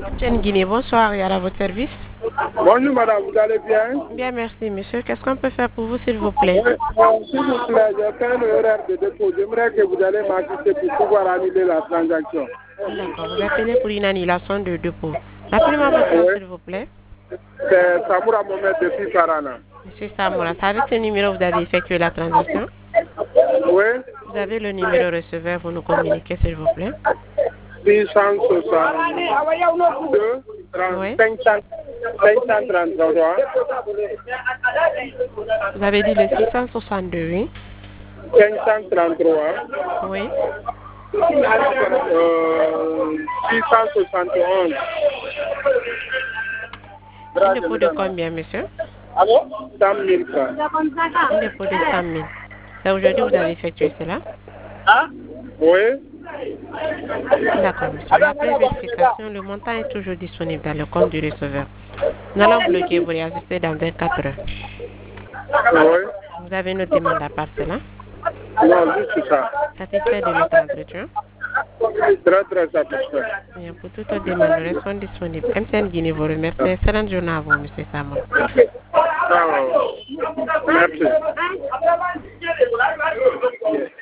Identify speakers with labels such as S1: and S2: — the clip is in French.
S1: Jeanne Guinée, bonsoir, et à votre service.
S2: Bonjour madame, vous allez bien?
S1: Bien, merci monsieur. Qu'est-ce qu'on peut faire pour vous, s'il vous plaît?
S2: S'il vous plaît, j'ai fait un horaire de dépôt. J'aimerais que vous allez m'assister pour pouvoir annuler la transaction.
S1: D'accord, vous appelez pour une annulation de dépôt. Rappelez-moi votre nom,
S2: Oui,
S1: s'il vous plaît.
S2: c'est Samoura Mohamed depuis Parana.
S1: Monsieur Samoura, c'est avec ce numéro que vous avez effectué la transaction?
S2: Oui,
S1: Vous avez le numéro receveur, vous nous communiquez, s'il vous plaît.
S2: 662
S1: Oui.
S2: 533
S1: Vous avez dit le 662, oui?
S2: 533
S1: Oui.
S2: 671.
S1: Un dépôt de combien, monsieur?
S2: 100 000 francs.
S1: Un dépôt de 100 000. C'est aujourd'hui que vous avez effectué cela?
S2: Oui.
S1: D'accord, monsieur. Après vérification, le montant est toujours disponible dans le compte du receveur. Nous allons bloquer vous réajuster dans 24 heures.
S2: Oui.
S1: Vous avez une demande à part cela?
S2: Non, juste ça.
S1: Satisfait de notre entretien?
S2: Très, très satisfait.
S1: Bien, pour toute autre demande, nous restons disponibles. MTN Guinée vous remercie. Excellente journée à vous, monsieur Samoura.
S2: Merci.